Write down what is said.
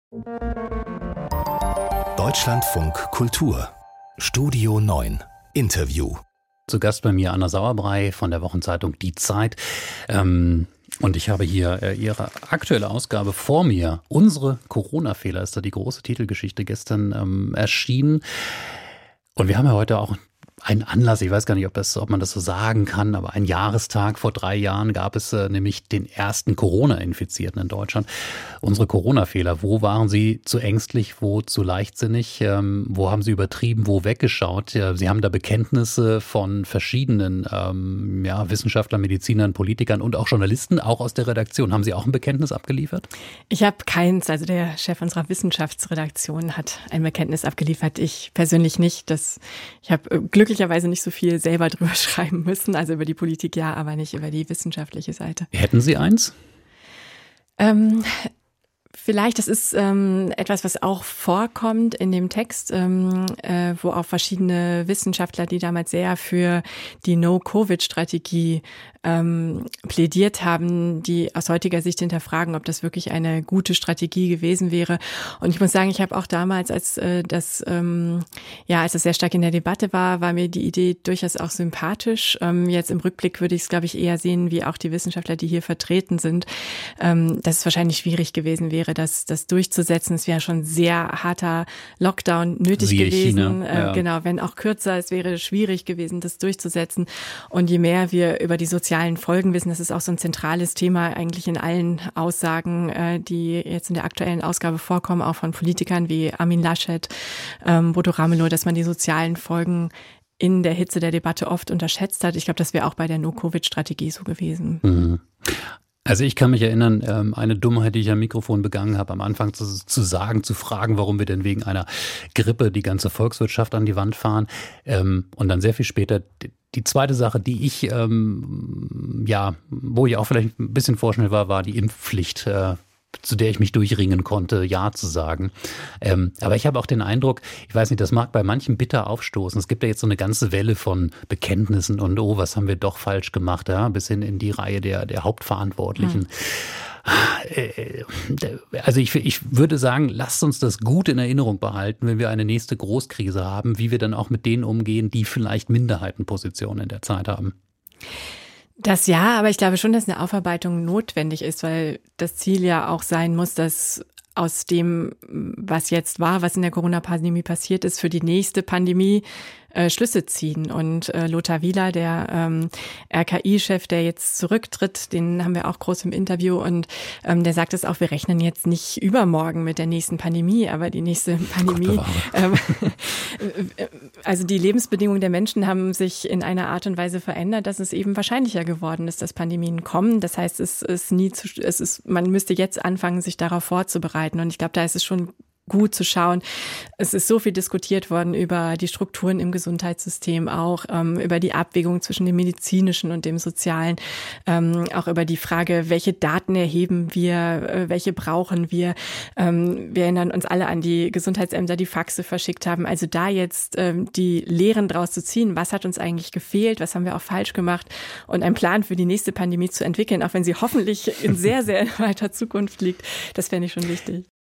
Deutschlandfunk Kultur Studio 9 Interview. Zu Gast bei mir Anna Sauerbrei von der Wochenzeitung Die Zeit. Und ich habe hier ihre aktuelle Ausgabe vor mir. Unsere Corona-Fehler ist da die große Titelgeschichte gestern erschienen. Und wir haben ja heute auch einen Anlass, ich weiß gar nicht, ob man das so sagen kann, aber ein Jahrestag vor 3 Jahren gab es nämlich den ersten Corona-Infizierten in Deutschland. Unsere Corona-Fehler, wo waren Sie zu ängstlich, wo zu leichtsinnig, wo haben Sie übertrieben, wo weggeschaut? Sie haben da Bekenntnisse von verschiedenen Wissenschaftlern, Medizinern, Politikern und auch Journalisten, auch aus der Redaktion. Haben Sie auch ein Bekenntnis abgeliefert? Ich habe keins, also der Chef unserer Wissenschaftsredaktion hat ein Bekenntnis abgeliefert, ich persönlich nicht. Ich habe glücklicherweise nicht so viel selber drüber schreiben müssen, also über die Politik ja, aber nicht über die wissenschaftliche Seite. Hätten Sie eins? Vielleicht, das ist etwas, was auch vorkommt in dem Text, wo auch verschiedene Wissenschaftler, die damals sehr für die No-Covid-Strategie plädiert haben, die aus heutiger Sicht hinterfragen, ob das wirklich eine gute Strategie gewesen wäre. Und ich muss sagen, ich habe auch damals, als das sehr stark in der Debatte war mir die Idee durchaus auch sympathisch. Jetzt im Rückblick würde ich es, glaube ich, eher sehen, wie auch die Wissenschaftler, die hier vertreten sind, dass es wahrscheinlich schwierig gewesen wäre, das durchzusetzen. Es wäre schon sehr harter Lockdown nötig gewesen. Ja. Genau, wenn auch kürzer, es wäre schwierig gewesen, das durchzusetzen. Und je mehr wir über die sozialen Folgen wissen, das ist auch so ein zentrales Thema eigentlich in allen Aussagen, die jetzt in der aktuellen Ausgabe vorkommen, auch von Politikern wie Armin Laschet, Bodo Ramelow, dass man die sozialen Folgen in der Hitze der Debatte oft unterschätzt hat. Ich glaube, das wäre auch bei der No-Covid-Strategie so gewesen. Mhm. Also ich kann mich erinnern, eine Dummheit, die ich am Mikrofon begangen habe, am Anfang zu fragen, warum wir denn wegen einer Grippe die ganze Volkswirtschaft an die Wand fahren. Und dann sehr viel später die zweite Sache, die ich, wo ich auch vielleicht ein bisschen vorschnell war die Impfpflicht, zu der ich mich durchringen konnte, Ja zu sagen. Aber ich habe auch den Eindruck, ich weiß nicht, das mag bei manchen bitter aufstoßen. Es gibt ja jetzt so eine ganze Welle von Bekenntnissen und was haben wir doch falsch gemacht, ja, bis hin in die Reihe der Hauptverantwortlichen. Also ich würde sagen, lasst uns das gut in Erinnerung behalten, wenn wir eine nächste Großkrise haben, wie wir dann auch mit denen umgehen, die vielleicht Minderheitenpositionen in der Zeit haben. Das ja, aber ich glaube schon, dass eine Aufarbeitung notwendig ist, weil das Ziel ja auch sein muss, dass aus dem, was jetzt war, was in der Corona-Pandemie passiert ist, für die nächste Pandemie Schlüsse ziehen. Und Lothar Wieler, der RKI-Chef, der jetzt zurücktritt, den haben wir auch groß im Interview und der sagt es auch, wir rechnen jetzt nicht übermorgen mit der nächsten Pandemie, aber die nächste Pandemie, also die Lebensbedingungen der Menschen haben sich in einer Art und Weise verändert, dass es eben wahrscheinlicher geworden ist, dass Pandemien kommen. Das heißt, man müsste jetzt anfangen, sich darauf vorzubereiten. Und ich glaube, da ist es schon gut zu schauen. Es ist so viel diskutiert worden über die Strukturen im Gesundheitssystem, auch über die Abwägung zwischen dem medizinischen und dem sozialen, auch über die Frage, welche Daten erheben wir, welche brauchen wir. Wir erinnern uns alle an die Gesundheitsämter, die Faxe verschickt haben. Also da jetzt die Lehren draus zu ziehen, was hat uns eigentlich gefehlt, was haben wir auch falsch gemacht und einen Plan für die nächste Pandemie zu entwickeln, auch wenn sie hoffentlich in sehr, sehr weiter Zukunft liegt, das fände ich schon wichtig.